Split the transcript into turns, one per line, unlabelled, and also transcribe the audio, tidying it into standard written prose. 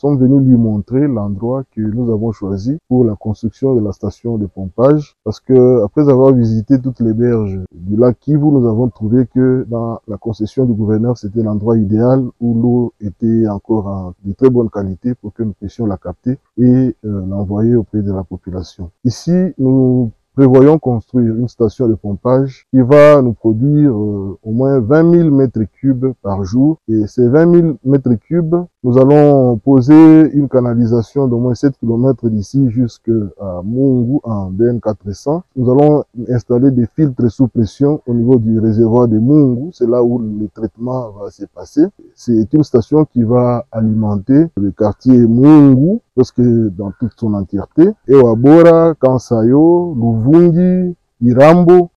sommes venus lui montrer l'endroit que nous avons choisi pour la construction de la station de pompage, parce que après avoir visité toutes les berges du lac Kivu, nous avons trouvé que dans la concession du gouverneur, c'était l'endroit idéal où l'eau était encore de très bonne qualité pour que nous puissions la capter et l'envoyer auprès de la population. Ici, nous prévoyons construire une station de pompage qui va nous produire au moins 20 000 mètres cubes par jour. Et ces 20 000 mètres cubes, nous allons poser une canalisation d'au moins 7 km d'ici jusqu'à Mungu en DN 400. Nous allons installer des filtres sous pression au niveau du réservoir de Mungu. C'est là où le traitement va se passer. C'est une station qui va alimenter le quartier Mungu, presque dans toute son entièreté. Et Wabora, Kansayo, Luvungi, Irambo,